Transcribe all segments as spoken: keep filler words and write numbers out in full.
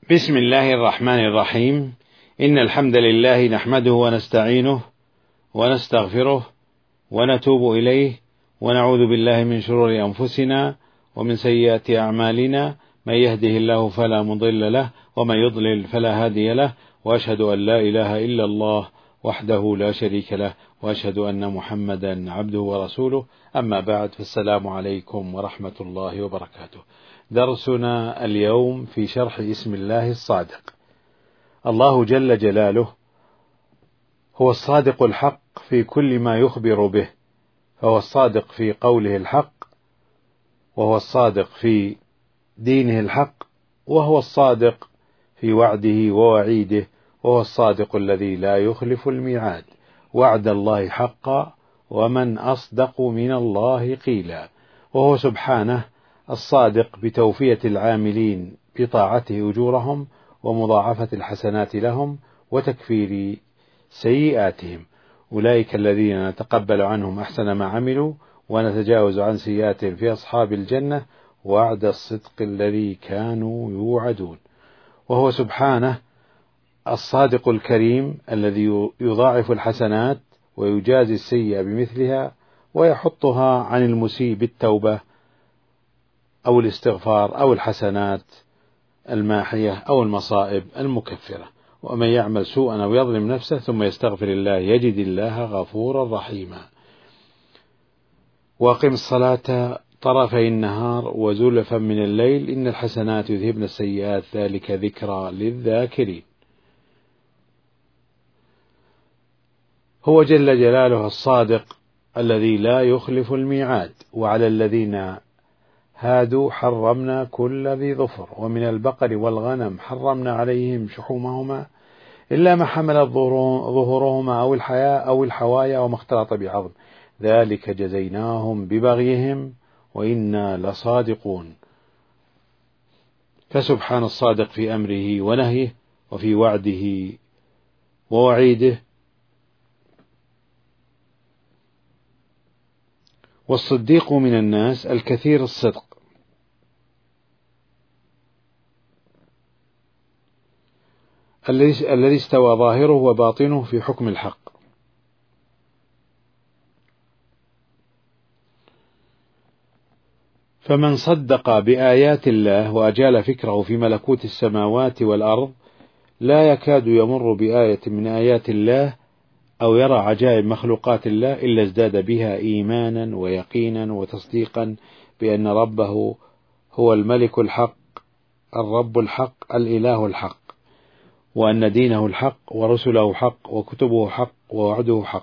بسم الله الرحمن الرحيم. إن الحمد لله نحمده ونستعينه ونستغفره ونتوب إليه ونعوذ بالله من شرور أنفسنا ومن سيئات أعمالنا، من يهده الله فلا مضل له ومن يضلل فلا هادي له، وأشهد أن لا إله إلا الله وحده لا شريك له، وأشهد أن محمدا عبده ورسوله. أما بعد، فالسلام عليكم ورحمة الله وبركاته. درسنا اليوم في شرح اسم الله الصادق. الله جل جلاله هو الصادق الحق في كل ما يخبر به، فهو الصادق في قوله الحق، وهو الصادق في دينه الحق، وهو الصادق في وعده ووعيده، وهو الصادق الذي لا يخلف الميعاد. وعد الله حقا، ومن أصدق من الله قيلا. وهو سبحانه الصادق بتوفية العاملين بطاعته أجورهم، ومضاعفة الحسنات لهم، وتكفير سيئاتهم. أولئك الذين نتقبل عنهم أحسن ما عملوا، ونتجاوز عن سيئاتهم في أصحاب الجنة، وعد الصدق الذي كانوا يوعدون. وهو سبحانه الصادق الكريم الذي يضاعف الحسنات ويجازي السيئة بمثلها، ويحطها عن المسيء بالتوبة أو الاستغفار أو الحسنات الماحية أو المصائب المكفرة. ومن يعمل سوءا أو يظلم نفسه ثم يستغفر الله يجد الله غفورا رحيما. وأقم الصلاة طرفي النهار وزلفا من الليل إن الحسنات يذهبن السيئات ذلك ذكرى للذاكرين. هو جل جلاله الصادق الذي لا يخلف الميعاد. وعلى الذين هادوا حرمنا كل ذي ظفر، ومن البقر والغنم حرمنا عليهم شحومهما إلا ما حملت ظهورهما أو الحياء أو الحوايا وما اختلط بعظم، ذلك جزيناهم ببغيهم وإنا لصادقون. فسبحان الصادق في أمره ونهيه، وفي وعده ووعيده. والصديق من الناس الكثير الصدق، الذي استوى ظاهره وباطنه في حكم الحق. فمن صدق بآيات الله وأجال فكره في ملكوت السماوات والأرض لا يكاد يمر بآية من آيات الله أو يرى عجائب مخلوقات الله إلا ازداد بها إيمانا ويقينا وتصديقا بأن ربه هو الملك الحق، الرب الحق، الإله الحق، وأن دينه الحق، ورسله حق، وكتبه حق، ووعده حق.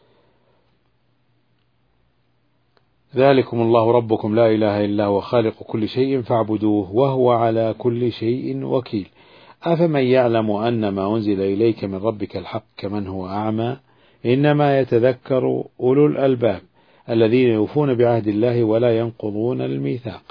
ذلكم الله ربكم لا إله إلا هو خالق كل شيء فاعبدوه وهو على كل شيء وكيل. أفمن يعلم أن ما أنزل إليك من ربك الحق كمن هو أعمى؟ إنما يتذكر أولو الألباب الذين يوفون بعهد الله ولا ينقضون الميثاق.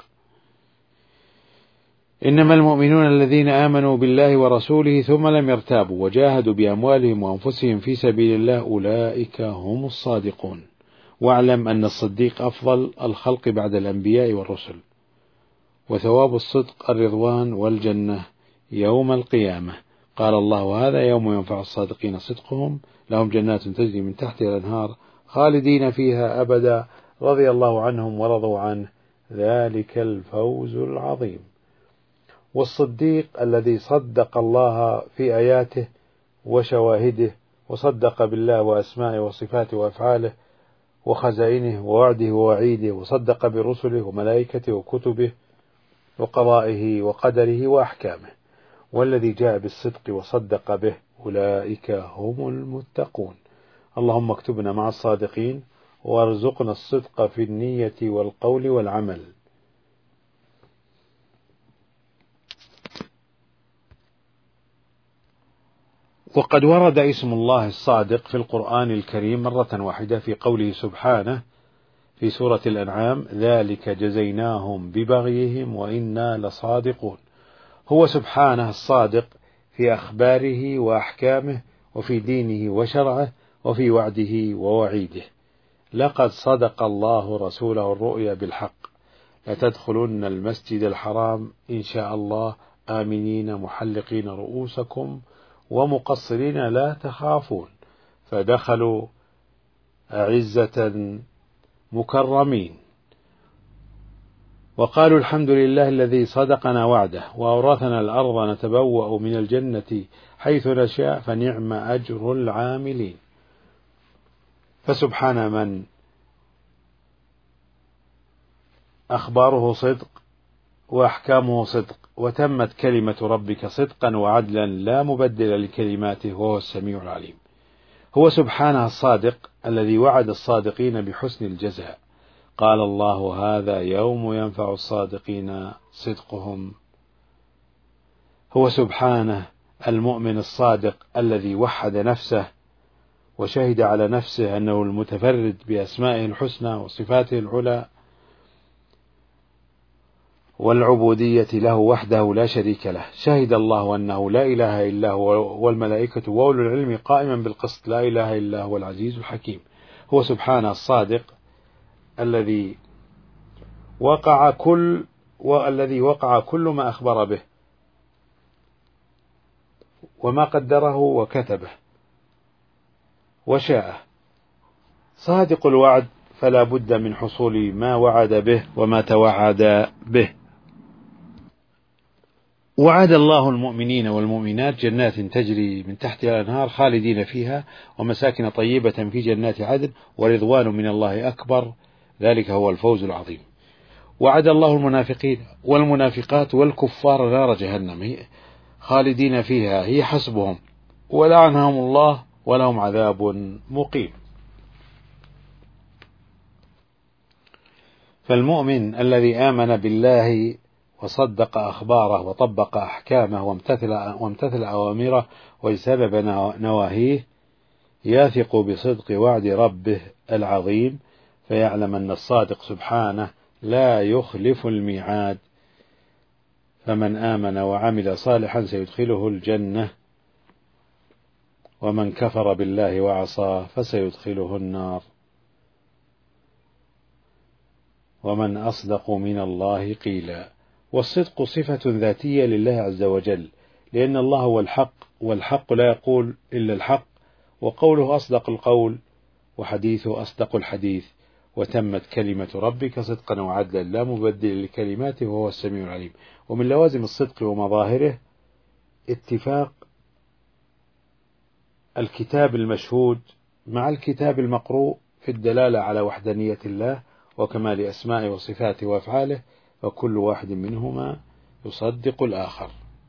إنما المؤمنون الذين آمنوا بالله ورسوله ثم لم يرتابوا وجاهدوا بأموالهم وأنفسهم في سبيل الله أولئك هم الصادقون. واعلم أن الصديق أفضل الخلق بعد الأنبياء والرسل، وثواب الصدق الرضوان والجنة يوم القيامة. قال الله: وهذا يوم ينفع الصادقين صدقهم لهم جنات تجري من تحتها الأنهار خالدين فيها أبدا رضي الله عنهم ورضوا عنه ذلك الفوز العظيم. والصديق الذي صدق الله في آياته وشواهده، وصدق بالله وأسمائه وصفاته وأفعاله وخزائنه ووعده ووعيده، وصدق برسله وملائكته وكتبه وقضائه وقدره وأحكامه. والذي جاء بالصدق وصدق به أولئك هم المتقون. اللهم اكتبنا مع الصادقين، وارزقنا الصدق في النية والقول والعمل. وقد ورد اسم الله الصادق في القرآن الكريم مرة واحدة في قوله سبحانه في سورة الأنعام: ذلك جزيناهم ببغيهم وإنا لصادقون. هو سبحانه الصادق في أخباره وأحكامه، وفي دينه وشرعه، وفي وعده ووعيده. لقد صدق الله رسوله الرؤيا بالحق: لتدخلن المسجد الحرام إن شاء الله آمنين محلقين رؤوسكم ومقصرين لا تخافون، فدخلوا أعزة مكرمين. وقالوا الحمد لله الذي صدقنا وعده وأورثنا الأرض نتبوأ من الجنة حيث نشاء فنعم أجر العاملين. فسبحان من أخباره صدق وأحكامه صدق، وتمت كلمة ربك صدقا وعدلا لا مبدل لكلماته وهو السميع العليم. هو سبحانه الصادق الذي وعد الصادقين بحسن الجزاء. قال الله هذا يوم ينفع الصادقين صدقهم. هو سبحانه المؤمن الصادق الذي وحد نفسه وشهد على نفسه أنه المتفرد بأسمائه الحسنى وصفاته العلى والعبودية له وحده لا شريك له. شهد الله أنه لا إله إلا هو والملائكة وأولو العلم قائما بالقسط لا إله إلا هو العزيز الحكيم. هو سبحانه الصادق الذي وقع كل والذي وقع كل ما أخبر به وما قدره وكتبه وشاءه. صادق الوعد فلا بد من حصول ما وعد به وما توعد به. وعد الله المؤمنين والمؤمنات جنات تجري من تحتها الأنهار خالدين فيها ومساكن طيبة في جنات عدن ورضوان من الله أكبر، ذلك هو الفوز العظيم. وعد الله المنافقين والمنافقات والكفار نار جهنم خالدين فيها هي حسبهم ولعنهم الله ولهم عذاب مقيم. فالمؤمن الذي آمن بالله وصدق أخباره وطبق أحكامه وامتثل, وامتثل أوامره واجتنب نواهيه يثق بصدق وعد ربه العظيم، فيعلم أن الصادق سبحانه لا يخلف الميعاد. فمن آمن وعمل صالحا سيدخله الجنة، ومن كفر بالله وعصى فسيدخله النار. ومن أصدق من الله قيلا. والصدق صفة ذاتية لله عز وجل، لأن الله هو الحق والحق لا يقول إلا الحق، وقوله أصدق القول وحديثه أصدق الحديث. وتمت كلمة ربك صدقا وعدلا لا مبدل لكلماته وهو السميع العليم. ومن لوازم الصدق ومظاهره اتفاق الكتاب المشهود مع الكتاب المقروء في الدلالة على وحدانية الله وكمال أسمائه وصفاته وأفعاله، وكل واحد منهما يصدق الآخر.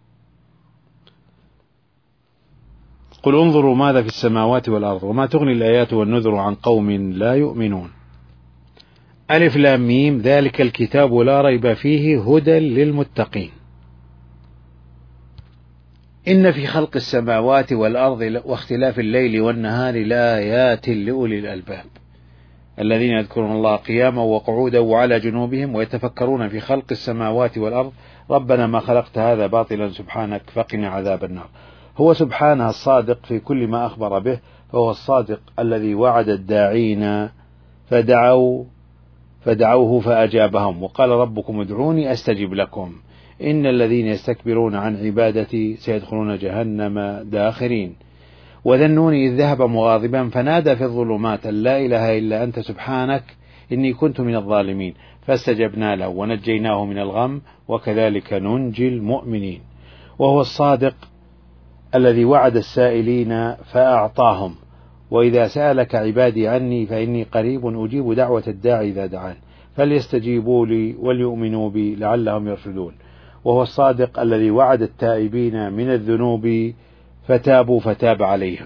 قل انظروا ماذا في السماوات والأرض وما تغني الآيات والنذر عن قوم لا يؤمنون. ألف لام ميم ذلك الكتاب لا ريب فيه هدى للمتقين. إن في خلق السماوات والأرض واختلاف الليل والنهار لآيات لأولي الألباب الذين يذكرون الله قياما وقعودا وعلى جنوبهم ويتفكرون في خلق السماوات والأرض ربنا ما خلقت هذا باطلا سبحانك فقنا عذاب النار. هو سبحانه الصادق في كل ما أخبر به، فهو الصادق الذي وعد الداعين فدعوا فدعوه فأجابهم وقال ربكم ادعوني أستجب لكم إن الذين يستكبرون عن عبادتي سيدخلون جهنم داخرين. وذنوني إذ ذهب مغاضبا فنادى في الظلمات أن لا إله إلا أنت سبحانك إني كنت من الظالمين فاستجبنا له ونجيناه من الغم وكذلك ننجي المؤمنين. وهو الصادق الذي وعد السائلين فأعطاهم وإذا سألك عبادي عني فإني قريب أجيب دعوة الداعي إذا دعان فليستجيبوا لي وليؤمنوا بي لعلهم يرشدون. وهو الصادق الذي وعد التائبين من الذنوب فتابوا فتاب عليهم.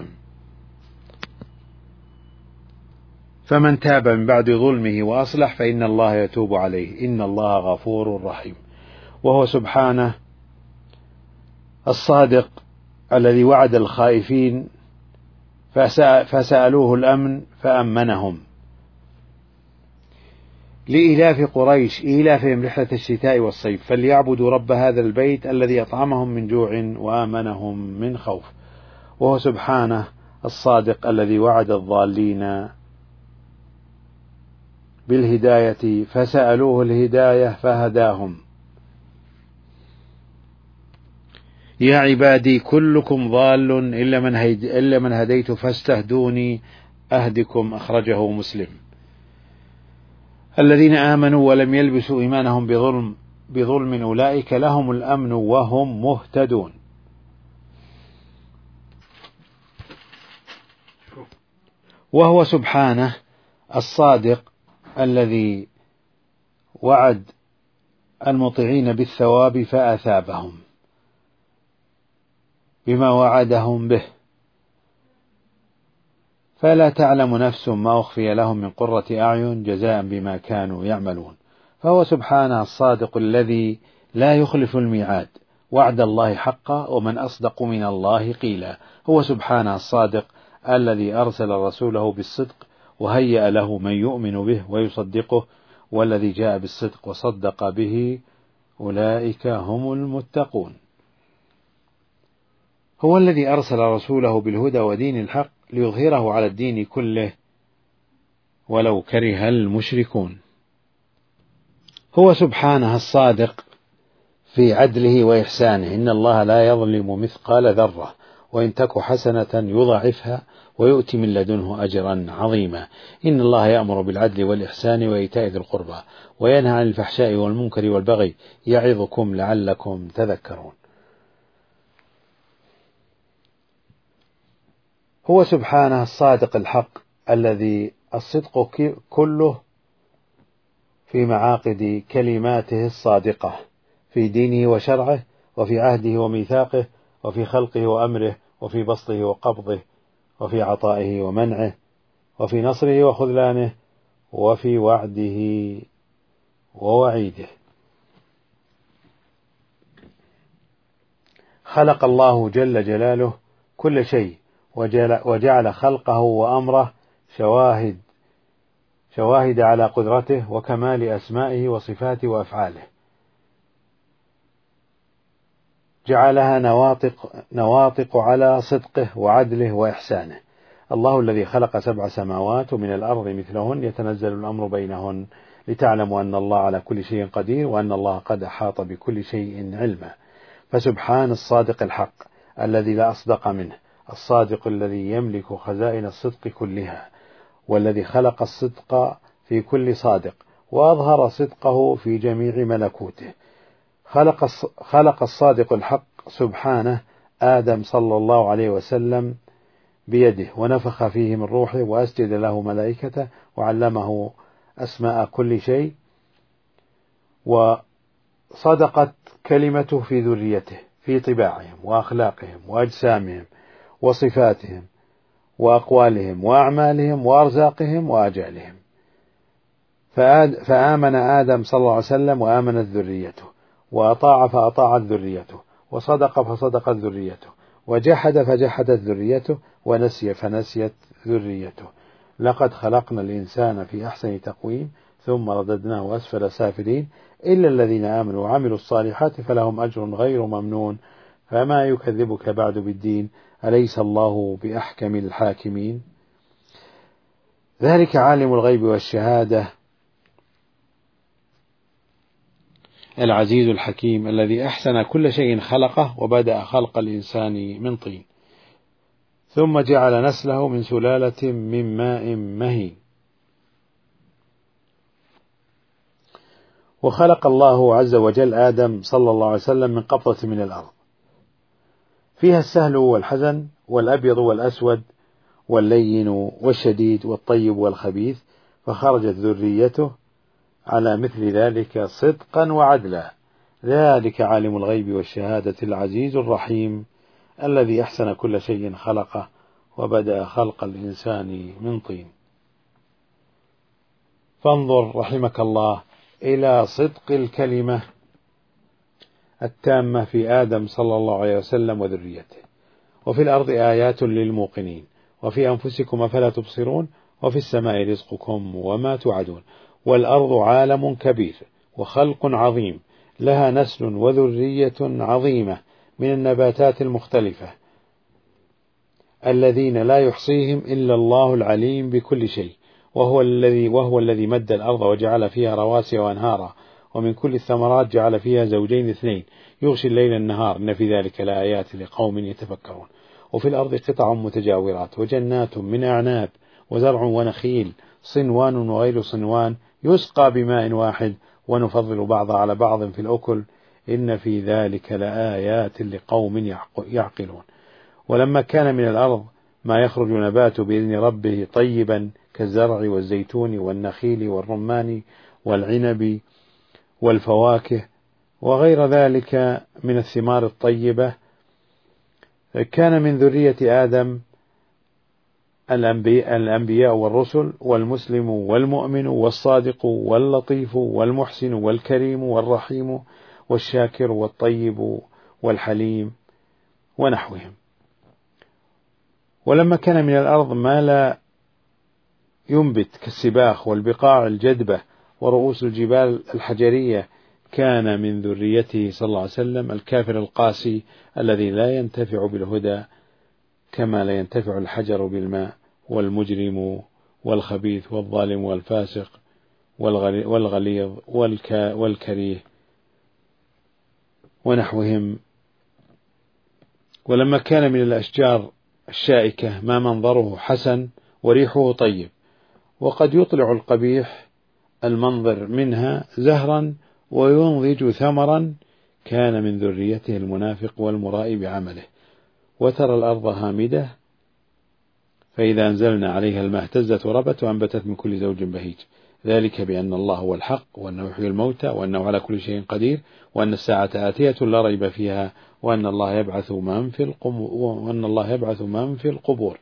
فمن تاب من بعد ظلمه وأصلح فإن الله يتوب عليه إن الله غفور رحيم. وهو سبحانه الصادق الذي وعد الخائفين فسألوه الأمن فأمنهم. لإيلاف قريش إيلافهم رحلة الشتاء والصيف فليعبدوا رب هذا البيت الذي أطعمهم من جوع وآمنهم من خوف. وهو سبحانه الصادق الذي وعد الضالين بالهداية فسألوه الهداية فهداهم. يا عبادي كلكم ضال إلا من, إلا من هديت فاستهدوني أهدكم. أخرجه مسلم. الذين آمنوا ولم يلبسوا إيمانهم بظلم بظلم أولئك لهم الأمن وهم مهتدون. وهو سبحانه الصادق الذي وعد المطيعين بالثواب فأثابهم بما وعدهم به، فلا تعلم نفس ما أخفي لهم من قرة أعين جزاء بما كانوا يعملون. فهو سبحانه الصادق الذي لا يخلف الميعاد، وعد الله حقا، ومن أصدق من الله قيلا. هو سبحانه الصادق الذي أرسل رسوله بالصدق وهيأ له من يؤمن به ويصدقه، والذي جاء بالصدق وصدق به أولئك هم المتقون. هو الذي أرسل رسوله بالهدى ودين الحق ليظهره على الدين كله ولو كره المشركون. هو سبحانه الصادق في عدله وإحسانه، إن الله لا يظلم مثقال ذرة وإن تك حسنة يضاعفها ويؤتي من لدنه أجرا عظيما. إن الله يأمر بالعدل والإحسان وإيتاء ذي القربى وينهى عن الفحشاء والمنكر والبغي يعظكم لعلكم تذكرون. هو سبحانه الصادق الحق الذي الصدق كله في معاقد كلماته الصادقة في دينه وشرعه، وفي عهده وميثاقه، وفي خلقه وأمره، وفي بسطه وقبضه، وفي عطائه ومنعه، وفي نصره وخذلانه، وفي وعده ووعيده. خلق الله جل جلاله كل شيء وجعل خلقه وأمره شواهد شواهد على قدرته وكمال أسمائه وصفاته وأفعاله، جعلها نواطق, نواطق على صدقه وعدله وإحسانه. الله الذي خلق سبع سماوات ومن الأرض مثلهن يتنزل الأمر بينهن لتعلموا أن الله على كل شيء قدير وأن الله قد أحاط بكل شيء علما. فسبحان الصادق الحق الذي لا أصدق منه، الصادق الذي يملك خزائن الصدق كلها، والذي خلق الصدق في كل صادق وأظهر صدقه في جميع ملكوته. خلق خلق الصادق الحق سبحانه آدم صلى الله عليه وسلم بيده ونفخ فيه من روحه وأسجد له ملائكته وعلمه أسماء كل شيء، وصدقت كلمته في ذريته في طباعهم وأخلاقهم وأجسامهم وصفاتهم وأقوالهم وأعمالهم وأرزاقهم وآجالهم. فآمن آدم صلى الله عليه وسلم وآمنت ذريته، وأطاع فأطاعت ذريته، وصدق فصدقت ذريته، وجحد فجحدت ذريته، ونسي فنسيت ذريته. لقد خلقنا الإنسان في أحسن تقويم ثم رددناه أسفل سافلين إلا الذين آمنوا وعملوا الصالحات فلهم أجر غير ممنون. فما يكذبك بعد بالدين، أليس الله بأحكم الحاكمين؟ ذلك عالم الغيب والشهادة العزيز الحكيم الذي أحسن كل شيء خلقه وبدأ خلق الإنسان من طين ثم جعل نسله من سلالة من ماء مهين. وخلق الله عز وجل آدم صلى الله عليه وسلم من قبضة من الأرض فيها السهل والحزن والأبيض والأسود واللين والشديد والطيب والخبيث، فخرجت ذريته على مثل ذلك صدقا وعدلا. ذلك عالم الغيب والشهادة العزيز الرحيم الذي أحسن كل شيء خلقه وبدأ خلق الإنسان من طين. فانظر رحمك الله إلى صدق الكلمة التامة في آدم صلى الله عليه وسلم وذريته. وفي الأرض آيات للموقنين وفي أنفسكم أفلا تبصرون وفي السماء رزقكم وما توعدون. والأرض عالم كبير وخلق عظيم لها نسل وذرية عظيمة من النباتات المختلفة الذين لا يحصيهم إلا الله العليم بكل شيء. وهو الذي وهو الذي مد الأرض وجعل فيها رواسي وأنهارا ومن كل الثمرات جعل فيها زوجين اثنين يغشي الليل النهار إن في ذلك لآيات لقوم يتفكرون. وفي الأرض قطع متجاورات وجنات من أعناب وزرع ونخيل صنوان وغير صنوان يسقى بماء واحد ونفضل بعض على بعض في الأكل إن في ذلك لآيات لقوم يعقلون. ولما كان من الأرض ما يخرج نبات بإذن ربه طيبا كالزرع والزيتون والنخيل والرمان والعنب والفواكه وغير ذلك من الثمار الطيبة، كان من ذرية آدم الأنبياء والرسل والمسلم والمؤمن والصادق واللطيف والمحسن والكريم والرحيم والشاكر والطيب والحليم ونحوهم. ولما كان من الأرض ما لا ينبت كالسباخ والبقاع الجدبة ورؤوس الجبال الحجرية، كان من ذريته صلى الله عليه وسلم الكافر القاسي الذي لا ينتفع بالهدى كما لا ينتفع الحجر بالماء، والمجرم والخبيث والظالم والفاسق والغليظ والكريه ونحوهم. ولما كان من الأشجار الشائكة ما منظره حسن وريحه طيب، وقد يطلع القبيح المنظر منها زهرا وينضج ثمرا، كان من ذريته المنافق والمرائي بعمله. وترى الأرض هامدة فإذا أنزلنا عليها الماء اهتزت وربت وأنبتت من كل زوج بهيج، ذلك بأن الله هو الحق وأنه يحيي الموتى وأنه على كل شيء قدير وأن الساعة آتية لا ريب فيها وأن الله يبعث من في القبور وأن الله يبعث من في القبور.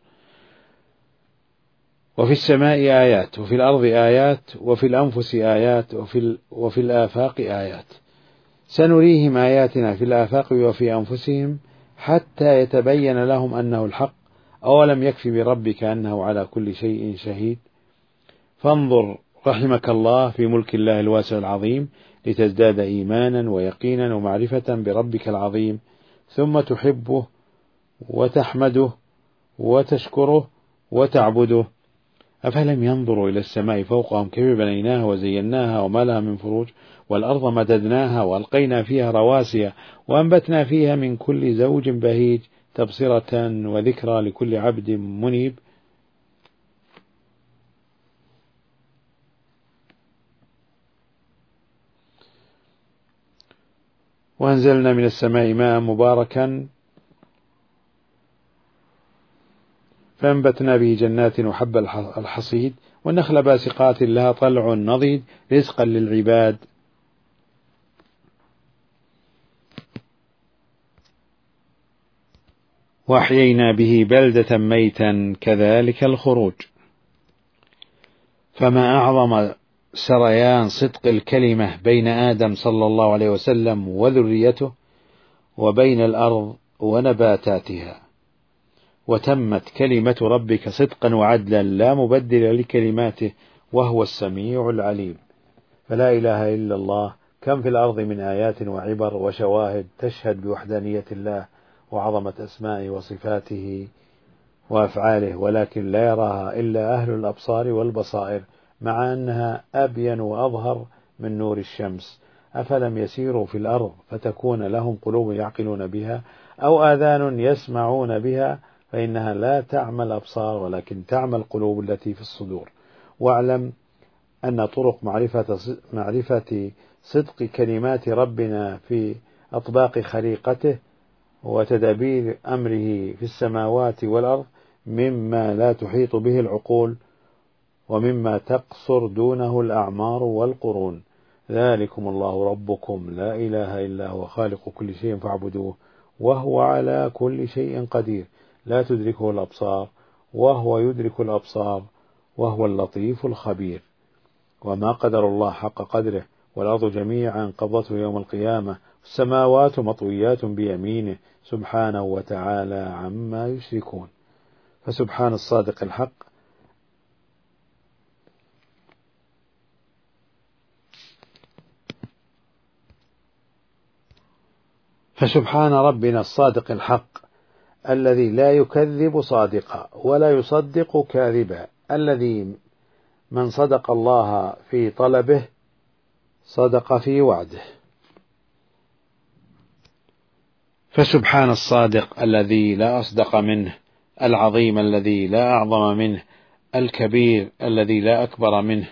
وفي السماء آيات وفي الأرض آيات وفي الأنفس آيات وفي, وفي الآفاق آيات، سنريهم آياتنا في الآفاق وفي أنفسهم حتى يتبين لهم أنه الحق، أولم يكفي بربك أنه على كل شيء شهيد. فانظر رحمك الله في ملك الله الواسع العظيم لتزداد إيمانا ويقينا ومعرفة بربك العظيم، ثم تحبه وتحمده وتشكره وتعبده. أفلم ينظروا إلى السماء فوقهم كيف بنيناها وزيناها وما لها من فروج، والأرض مددناها وألقينا فيها رواسي وأنبتنا فيها من كل زوج بهيج، تبصرة وذكرى لكل عبد منيب. وأنزلنا من السماء ماء مباركا فأنبتنا به جنات وحب الحصيد والنخل باسقات لها طلع نضيد رزقا للعباد. وأحيينا به بلدة ميتا كذلك الخروج. فما أعظم سريان صدق الكلمة بين آدم صلى الله عليه وسلم وذريته وبين الأرض ونباتاتها، وتمت كلمة ربك صدقا وعدلا لا مبدل لكلماته وهو السميع العليم. فلا إله إلا الله، كم في الأرض من آيات وعبر وشواهد تشهد بوحدانية الله وعظمة أسمائه وصفاته وأفعاله، ولكن لا يراها إلا أهل الأبصار والبصائر، مع أنها أبين وأظهر من نور الشمس. أفلم يسيروا في الأرض فتكون لهم قلوب يعقلون بها أو آذان يسمعون بها، فإنها لا تعمى الأبصار ولكن تعمى القلوب التي في الصدور. واعلم أن طرق معرفة معرفة صدق كلمات ربنا في أطباق خليقته وتدابير أمره في السماوات والأرض مما لا تحيط به العقول ومما تقصر دونه الأعمار والقرون. ذلكم الله ربكم لا إله إلا هو خالق كل شيء فاعبدوه وهو على كل شيء قدير، لا تدركه الأبصار وهو يدرك الأبصار وهو اللطيف الخبير. وما قدر الله حق قدره، والأرض جميعا قبضته يوم القيامة، والسماوات مطويات بيمينه سبحانه وتعالى عما يشركون. فسبحان الصادق الحق فسبحان ربنا الصادق الحق الذي لا يكذب صادقا ولا يصدق كاذبا، الذي من صدق الله في طلبه صدق في وعده. فسبحان الصادق الذي لا أصدق منه، العظيم الذي لا أعظم منه، الكبير الذي لا أكبر منه.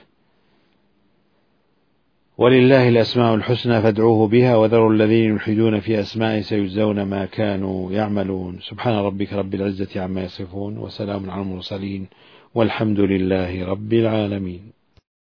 ولله الأسماء الحسنى فادعوه بها وذروا الذين يلحدون في أسمائه سيجزون ما كانوا يعملون. سبحان ربك رب العزة عما يصفون وسلام على المرسلين والحمد لله رب العالمين.